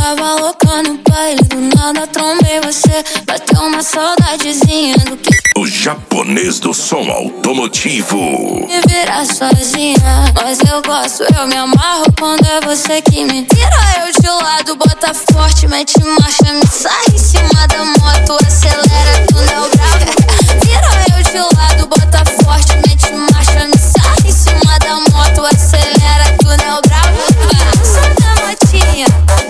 tava louca no baile, do nada trombei você. Bateu uma saudadezinha do que o japonês do som automotivo. me virar sozinha, mas eu gosto, eu me amarro quando é você que me tira eu de lado, bota forte, mete marcha, me sai em cima da moto, acelera, túnel bravo. Tira eu de lado, bota forte, mete marcha, me sai em cima da moto, acelera, túnel bravo. Santa Motinha,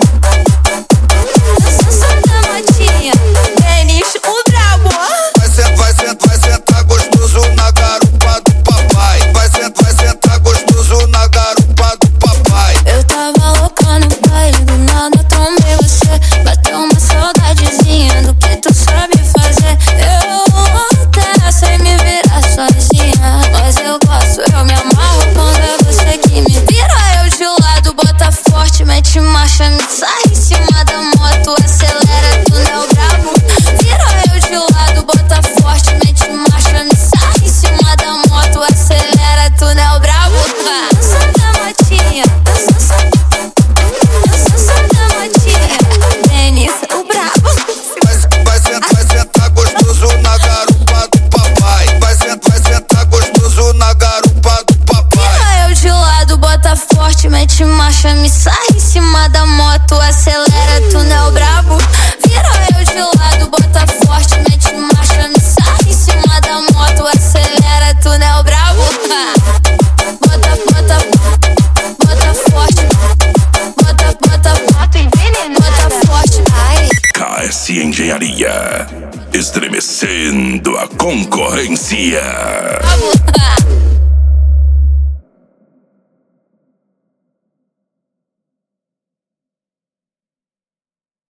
Santa Motinha, Denis, o brabo. Vai sentar gostoso na garupa do papai. Vai sentar gostoso na garupa do papai. Eu tava louca no baile, do nada trombei você. Bateu uma saudadezinha do que tu sabe fazer. Eu até sei me virar sozinha, mas eu gosto, eu me amarro quando é você que me vira eu de lado, bota forte, mete marcha, me sai em cima da moto, acelera, túnel brabo. Vira eu de lado, bota forte, mete marcha, me sai em cima da moto, acelera, túnel brabo. Santa Motinha, Santa Motinha, Denis, o brabo. Vai sentar gostoso na garupa do papai. Vai sentar gostoso na garupa do papai. Vira eu de lado, bota forte, mete marcha, me sai em cima da moto, acelera, túnel brabo. Vira eu de lado, bota forte, mete marcha, me sai em cima da moto, acelera, túnel brabo. Bota forte, bota envenenada, bota forte, ai. KS Engenharia, estremecendo a concorrência. Brabo.